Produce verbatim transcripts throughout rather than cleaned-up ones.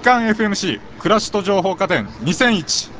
刊 エフエムシー 暮らしと情報家電にせんいち。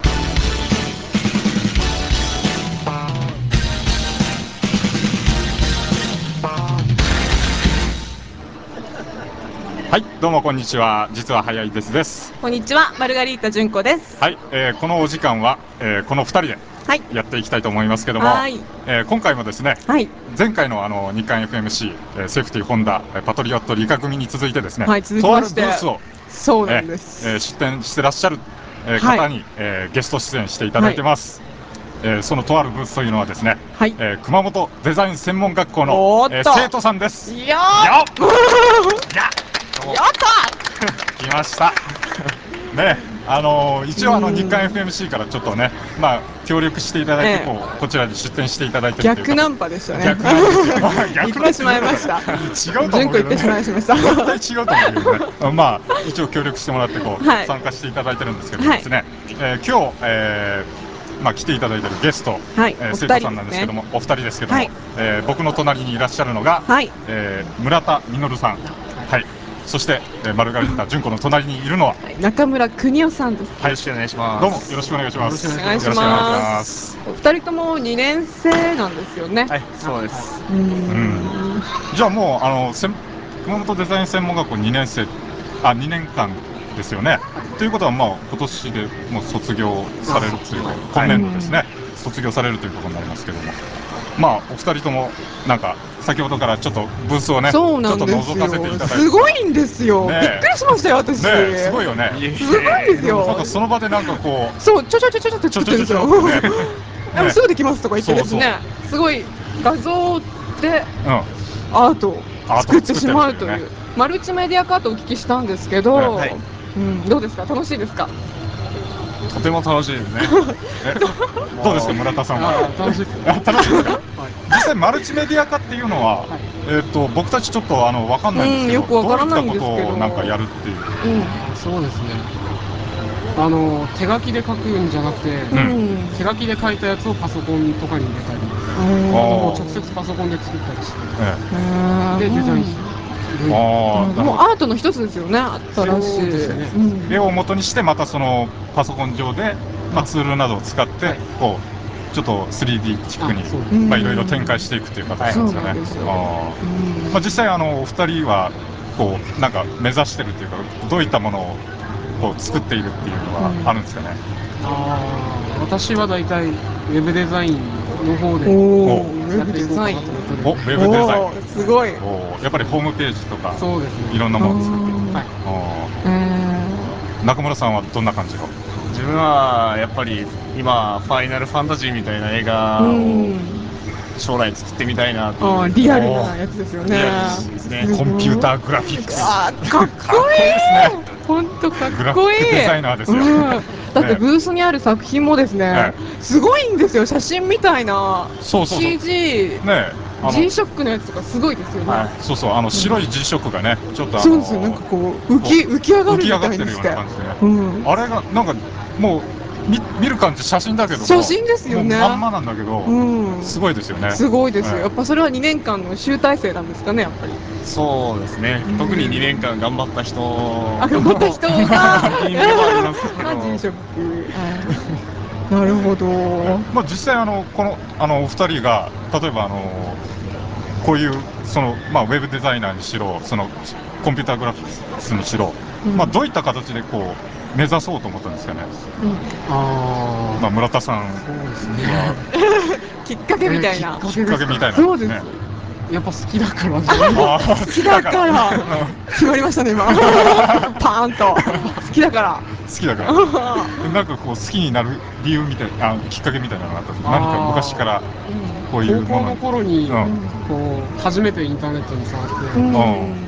はい、どうもこんにちは。実は早いですです。 こんにちは、マルガリータ純子です。 はい、えー、このお時間は、えー、このふたりでやっていきたいと思いますけども、はい、えー、今回もですね、はい、前回のあの日刊 エフエムシー、えー、セーフティーホンダパトリオット理科組に続いてですね、はい、とあるブースをそうなんです、 えー、出展してらっしゃる、えー、方に、はい、えー、ゲスト出演していただいてます。はい、えー、そのとあるブースというのはですね、はい、えー、熊本デザイン専門学校の、えー、生徒さんです。 いやーやった来ましたね、あのー、一応あの日刊 エフエムシー からちょっとね、まあ協力していただいてこう、ええ、こちらに出展していただいてるという逆ナンパでしたね。 逆ナンパですよ。 逆言ってしまいました。 違うと思うけどね。 純子言ってしまいました。 絶対違うと思うけどね。まあ一応協力してもらってこう、はい、参加していただいてるんですけどもですね、はい、えー、今日、えー、まあ来ていただいてるゲスト、はい、えー、生徒さんなんですけども、お二人ですけども、はい、えー、僕の隣にいらっしゃるのが、はい、えー、村田実さん、はい。そして、えー、マルガリータ純子の隣にいるのは、はい、 中村邦夫さんです。 はい、よろしくお願いします。どうもよろしくお願いします。 よろしくお願いします。お二人ともにねん生なんですよね。 はい、そうです。 うん。じゃあもうあの熊本デザイン専門学校にねん生、あにねんかんですよね。ということはまあ今年でもう卒業されるというか、今年度ですね、卒業されるということになりますけども、まあお二人ともなんか先ほどからちょっとブースをね、ちょっと覗かせていただいて、 すごいんですよ。びっくりしましたよ私。 ね、すごいよね。 すごいですよ。 なんかその場でなんかこう、 そうちょちょちょちょって作ってるんですよ。でもすぐできますとか言ってですね、すごい画像でアートを作ってしまうというマルチメディア化とお聞きしたんですけど、うん、どうですか、楽しいですか？ とても楽しいですね。 どうですか村田さんは？ 楽しいですね。 楽しいですか？実際マルチメディア化っていうのは、えっと僕たちちょっとあのわかんないんですけど、どういったことをなんかやるっていう。 そうですね。あの手書きで書くんじゃなくて、手書きで書いたやつをパソコンとかに入れたり、もう直接パソコンで作ったりして、でデザインして。 もうアートの一つですよね、新しい絵を元にしてまたそのパソコン上で、まあ、ツールなどを使ってこうちょっと スリーディー チックにまあいろいろ展開していくという形なんですよね。まあ実際あのお二人はこうなんか目指してるというか、どういったものをこう作っているっていうのはあるんですかね。 ああ、私はだいたいウェブデザインの方でやっていこうかなと思ってる。 お、ウェブデザインすごい。 やっぱりホームページとかそうですね、 いろんなものを作っている。 はい。 中村さんはどんな感じの？ 自分はやっぱり今ファイナルファンタジーみたいな映画を将来作ってみたいなっていう。 リアルなやつですよね。 リアルですね。 コンピューターグラフィックス。 あー、かっこいいですね。本当かっこいい。 グラフィックデザイナーですよ。 だってブースにある作品もですね、すごいんですよ。写真みたいな シージー ね、G ショックのやつとかすごいですよね。 そうそう、あの白い G ショックがね、ちょっとあのそうですよ、なんかこう浮き浮き上がるみたいにして、 あれがなんかもう見見る感じ写真だけども、 写真ですよね。 まんまなんだけど、すごいですよね。 すごいですよ。やっぱそれはにねんかんの集大成なんですかね、やっぱり。 そうですね。特ににねんかん頑張った人あ、頑張った人が作品でもありますけど。 G ショック。なるほど。 まあ実際あのこのあのお二人が例えばあのこういうそのまあウェブデザイナーにしろ、そのコンピューターグラフィックスにしろ、まあどういった形でこう目指そうと思ったんですかね。ああ、まあ村田さん、 そうですね。 きっかけみたいな。 きっかけみたいな。 そうです。 やっぱ好きだから。 好きだから。決まりましたね今。パーンと。好きだから。 好きだから。なんかこう好きになる理由みたいな、きっかけみたいなのがあったんですか。何か昔からこういう高校の頃にこう初めてインターネットに触って。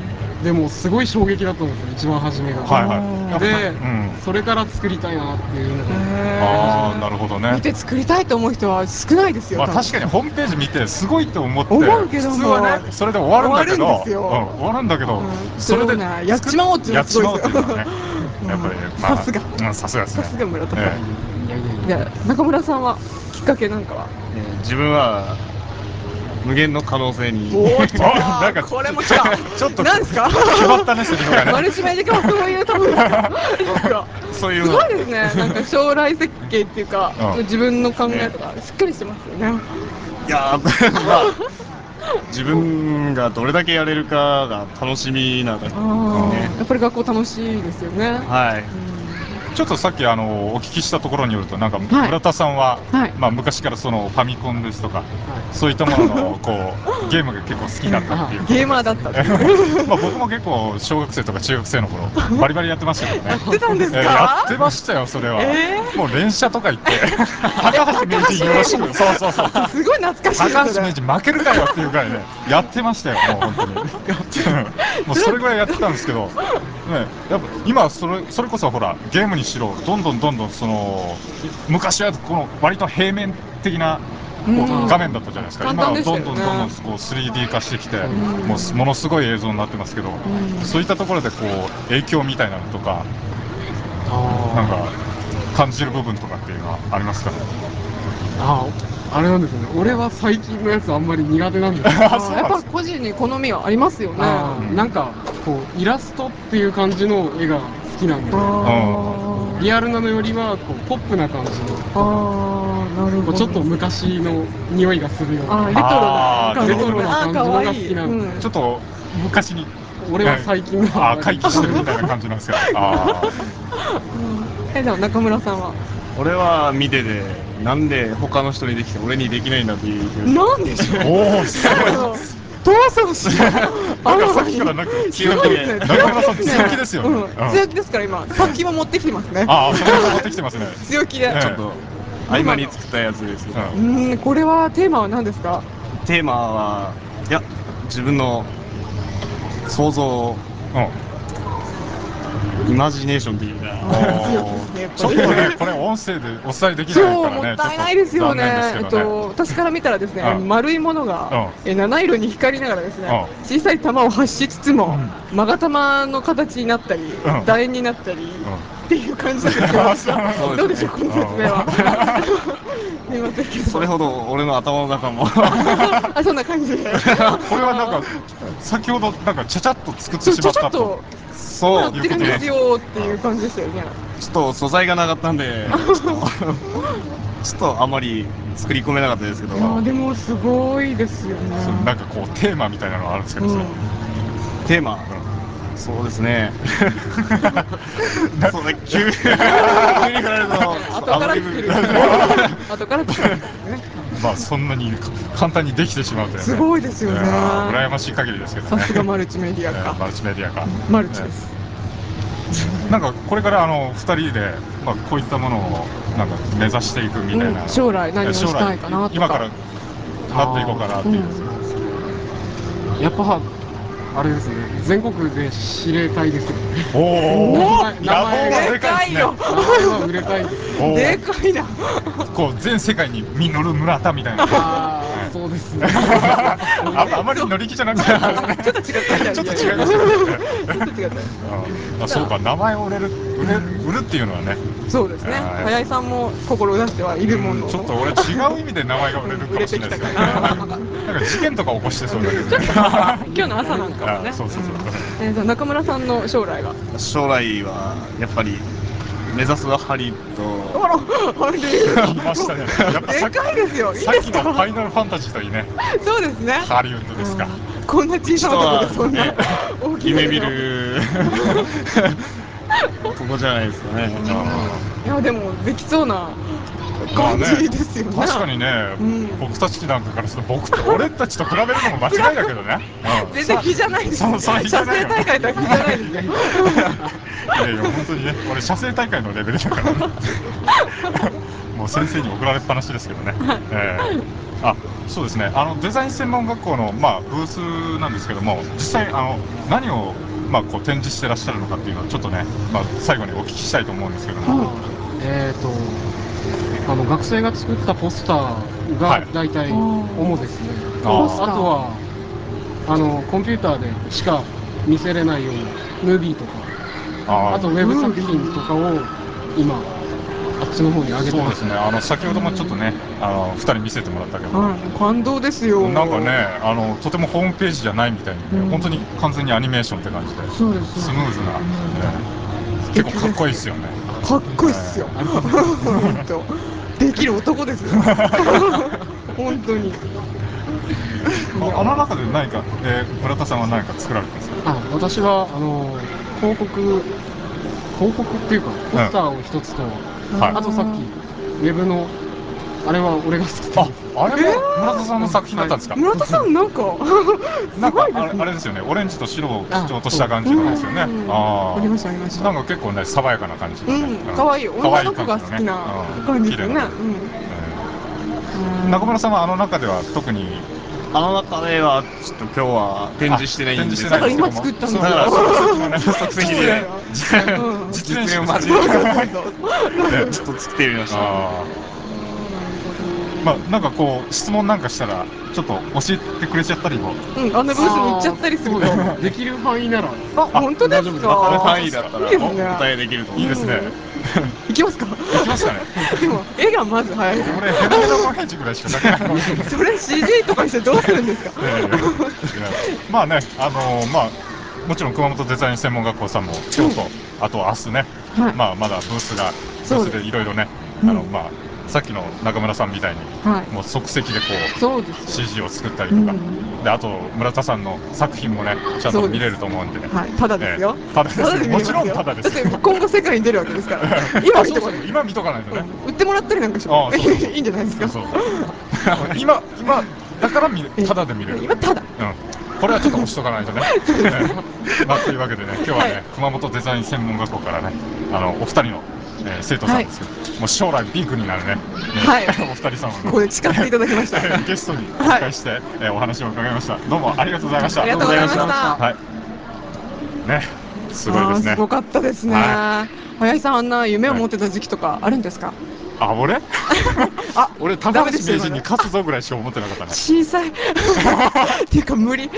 でもすごい衝撃だったんですよ、一番初めが。で、それから作りたいなっていうので。 ああ、なるほどね。 見て作りたいと思う人は少ないですよ。 まあ確かにホームページ見てすごいと思って、 思うけども、 普通はねそれで終わるんだけど、終わるんだけど、それでやっちまおうっていうのがすごいですよ。 やっぱりさすが、 さすがですね。 さすが村田さん。いや中村さんはきっかけなんかは？ 自分は無限の可能性に。 おー、なんかこれも来た。 ちょっとなんですか。 決まったね、セリフがね。 マルチメディカはそういう多分。 そういうすごいですね。なんか将来設計っていうか、自分の考えとかしっかりしてますよね。 いやー、まあ自分がどれだけやれるかが楽しみなだけですね。 やっぱり学校楽しいですよね。 はい。 ちょっとさっきあのお聞きしたところによると、なんか村田さんは、はい、まあ昔からそのファミコンですとか、はい、そういったもののこうゲームが結構好きだったっていうゲーマーだったってまあ僕も結構小学生とか中学生の頃バリバリやってましたけどね。 やってたんですか。 えー、やってましたよ、それは。えー、もう連射とか言って高橋名人よろしく。そうそうそう、 すごい懐かしい。 高橋名人負けるかよっていうぐらいねやってましたよ、もう本当に。もうそれぐらいやってたんですけど、ね、やっぱ今それそれこそほらゲームにしろどんどんどんどんその昔はこの割と平面的なこう画面だったじゃないですか。今はどんどんどんどんこう スリーディー 化してきて、もうものすごい映像になってますけど、そういったところでこう影響みたいなのとかなんか感じる部分とかっていうのはありますかね。 ああ、あれなんですよね。俺は最近のやつあんまり苦手なんですよ。 やっぱ個人に好みはありますよね。 なんかこうイラストっていう感じの絵が好きなんで、リアルなのよりはこうポップな感じの、あ、なるほど、ちょっと昔の匂いがするような、 あ、レトロな感じのが好きなんで、 ちょっと昔に俺は最近のあ回帰してるみたいな感じなんですけど。 え、でも中村さんは。 俺は見てて、なんで他の人にできて俺にできないんだっていう気がします。なんでしょう。おお、すごい。闘争心。 なんかさっきからなんか強気で、中村さん強気ですよね。 強気ですから今作品も持ってきてますね。 ああ、作品も持ってきてますね。 強気で。 ちょっと合間に作ったやつですけど。 うん、これはテーマは何ですか。 テーマは、いや、自分の想像。イマジネーションというか、 ちょっとね、これ音声でお伝えできないからね、 もったいないですよね。えっと私から見たらですね、丸いものが七色に光りながらですね、小さい玉を発しつつも勾玉の形になったり、楕円になったりっていう感じなんですけど、どうでしょうこの説明は。すみませんけど。 それほど俺の頭の中もあ、そんな感じで。 これはなんか先ほどなんかちゃちゃっと作ってしまったと。 そうやってるんですよっていう感じでしたよね。 ちょっと素材がなかったんで、ちょっとちょっとあんまり作り込めなかったですけど。 いやでもすごいですよね。 なんかこうテーマみたいなのあるんですけど、 テーマ、そうですね。そうね、急に振られると後から作る。後から作る。 まあそんなに簡単にできてしまうというね。 すごいですよね。 羨ましい限りですけどね。 さすがマルチメディアか。 マルチメディアか。 マルチです。 なんかこれからあのふたりでまあこういったものをなんか目指していくみたいな。 将来何をしたいかなとか。 今からなっていこうかなっていう。 やっぱ。あれですね、全国で知れたいですよね。 おお、 名前がでかいよ。 名前は売れたいです。 でかいな。 こう全世界に実る村田みたいな。 ああ、そうですね。 あまり乗り気じゃなくて。 ちょっと違った。 ちょっと違いましたね。ちょっと違った。あ、そうか、名前を売れる、売れ、売るっていうのはね。 そうですね。早井さんも心出してはいるもの。 ちょっと俺違う意味で名前が売れるかもしれないですけど。なんか事件とか起こしてそうだけど。 今日の朝なんかもね。 そうそうそう。 えー、中村さんの将来は。 将来はやっぱり目指すはハリウッド。 あら、ハリウッド。 来ましたね。やっぱでかいですよ。いいですか。 ファイナルファンタジーといいね。 そうですね。 ハリウッドですか。 こんな小さなところでそんな大きい夢見るとこじゃないですかね。 いやでもできそうな感じですよね。 確かにね、僕たちなんかからすると僕と俺たちと比べるのも間違いだけどね。 全然比じゃないですよ。射精大会とは比じゃないですね。 いやいや本当にね、俺射精大会のレベルだからね。もう先生に怒られっぱなしですけどね。あ、そうですね。あのデザイン専門学校のまあブースなんですけども、実際あの何をまあこう展示してらっしゃるのかっていうのをちょっとね、まあ最後にお聞きしたいと思うんですけども。 えっとあの学生が作ったポスターが大体主ですね。あとはあのコンピューターでしか見せれないようなムービーとか、あとウェブ作品とかを今あっちの方に上げてそうですね。あの先ほどもちょっとね、あのふたり見せてもらったけど、 はい、感動ですよ。 なんかね、あのとてもホームページじゃないみたいにね、本当に完全にアニメーションって感じで、 そうです。 スムーズな、結構かっこいいですよね。 かっこいいっすよ。本当。できる男ですよ。本当に。 あの中で何か、えー、村田さんは何か作られたんですか？ あ、私はあの広告広告っていうかポスターを一つと、あとさっきウェブのあれは俺が作ったんです。 あ、あれも村田さんの作品だったんですか？ 村田さんなんかなんかあれですよね、オレンジと白を基調とした感じのですよね。 ああ、ありましたありました。 なんか結構ね爽やかな感じのね。 可愛い女の子が好きな感じですよね。 中村さんはあの中では特にあの中ではちょっと今日は展示してないんですけど、 だから今作ったんですよ。 即席で実演を交えてちょっと作ってみました。 まあなんかこう質問なんかしたらちょっと教えてくれちゃったりも、 うん、あのブースに行っちゃったりするとできる範囲なら、 あ、本当ですか？ わかる範囲だったらお答えできると思いいですね。 行きますか？ 行きますかね。 でも絵がまず早い。 俺ヘラヘラの返事ぐらいしか書けないかもしれない。 それ シージー とかしてどうするんですか？ まあね、あのまあもちろん熊本デザイン専門学校さんも今日と、あと明日ね、まあまだブースがブースでいろいろね、あのまあさっきの中村さんみたいに、もう即席でこう シージー を作ったりとか、であと村田さんの作品もねちゃんと見れると思うんでね。 はい、ただですよ。 ただです。もちろんただです。 だって今後世界に出るわけですから。今見とかない。 今見とかないとね。 売ってもらったりなんかしよう。いいんじゃないですか。 今今だから見ただで見れる。 今ただ。 これはちょっと押しとかないとね。まあというわけでね、今日はね熊本デザイン専門学校からね、あのお二人の生徒さんですけど、もう将来ビッグになるね、お二人様ここで誓っていただきました。 ゲストにお迎えしてお話を伺いました。どうもありがとうございました。 ありがとうございました。 はい。ね、すごいですね。 すごかったですね。林さん、あんな夢を持ってた時期とかあるんですか？ あ、俺？あ、俺高橋名人に勝つぞぐらいしか思ってなかったね。 小さい。っていうか無理。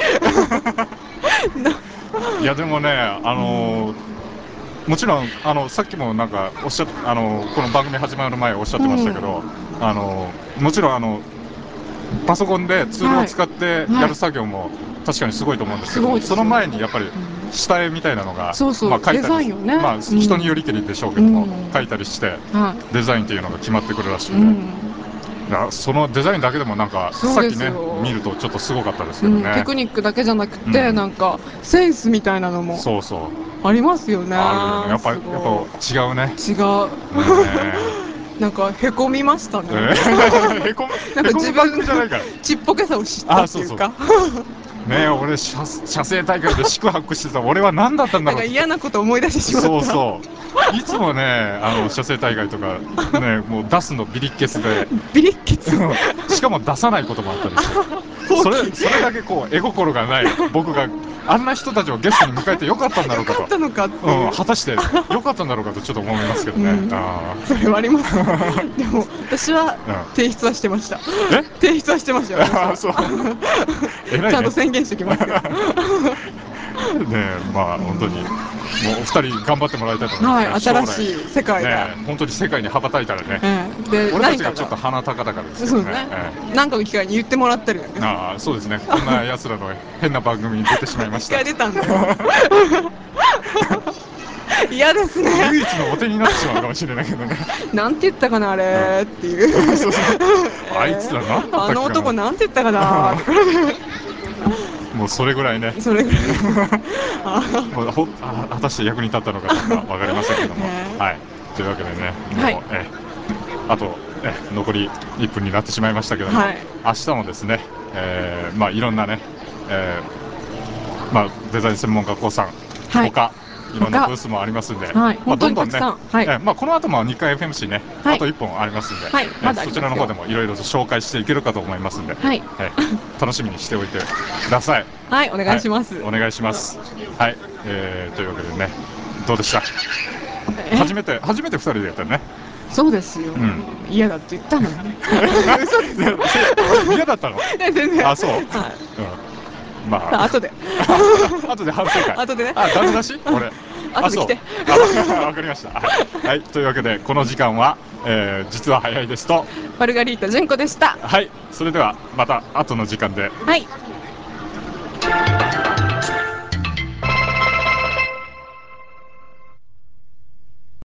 いやでもね、あのもちろんあのさっきもなんかおっしゃあのこの番組始まる前おっしゃってましたけど、あのもちろんあのパソコンでツールを使ってやる作業も確かにすごいと思うんですけど、その前にやっぱり下絵みたいなのがまあ書いたり、まあ人によりけりでしょうけども書いたりしてデザインっていうのが決まってくるらしいんで、そのデザインだけでもなんかさっきね見るとちょっっとすごかったですけどね。 テクニックだけじゃなくてなんかセンスみたいなのもそうそうありますよね。 あるよね。やっぱやっぱ違うね。 違う。なんかへこみましたね。 へこむ。 なんか自分のちっぽけさを知ったっていうか。 ねえ、俺写生大会で四苦八苦してた俺は何だったんだろう。 なんか嫌なこと思い出してしまった。 そうそう。いつもね、あの写生大会とかね、もう出すのビリッケスで。 ビリッケス。 しかも出さないこともあったりして。それそれだけこう絵心がない僕があんな人たちをゲストに迎えてよかったんだろうかと。 よかったのかっていう。 うん、果たしてよかったんだろうかとちょっと思いますけどね。 それはあります。でも私は提出はしてました。え？提出はしてましたよ。あ、そう。ちゃんと宣言してきますよ。ねえ、まあ本当にもうお二人頑張ってもらいたいと思います。 はい、新しい世界が本当に世界に羽ばたいたらね。 で、 俺たちがちょっと鼻高々ですけどね。 なんかの機会に言ってもらったり。 ああ、そうですね。こんな奴らの変な番組に出てしまいました。 一回出たんだよ。嫌ですね。 唯一のお手になってしまうかもしれないけどね。 なんて言ったかなあれっていう。 あいつらなんだったっけな。 あの男なんて言ったかな。 もうそれぐらいね。 それぐらい。 もうほあ果たして役に立ったのかどうかわかりませんけども。はい。というわけでね、もうえあとえ残りいっぷんになってしまいましたけども、明日もですね、えまあいろんなね、えまあデザイン専門学校さん他。いろんなブースもありますんで、まあどんどんね、まあこの後も日刊 エフエムシー ね、あといっぽんありますんで、そちらの方でもいろいろと紹介していけるかと思いますんで、楽しみにしておいてください。 はい、お願いします。 お願いします。はい、というわけでね、どうでした？初めて初めてふたりでやったよね。 そうですよ。嫌だって言ったのに。 嫌だったの？ 全然。 あ、そう。 まあ後で後で反省会後でねあダメ出し俺後で来てわかりましたはいというわけでこの時間は実は早いですとマルガリータ純子でした。 はいそれではまた後の時間ではい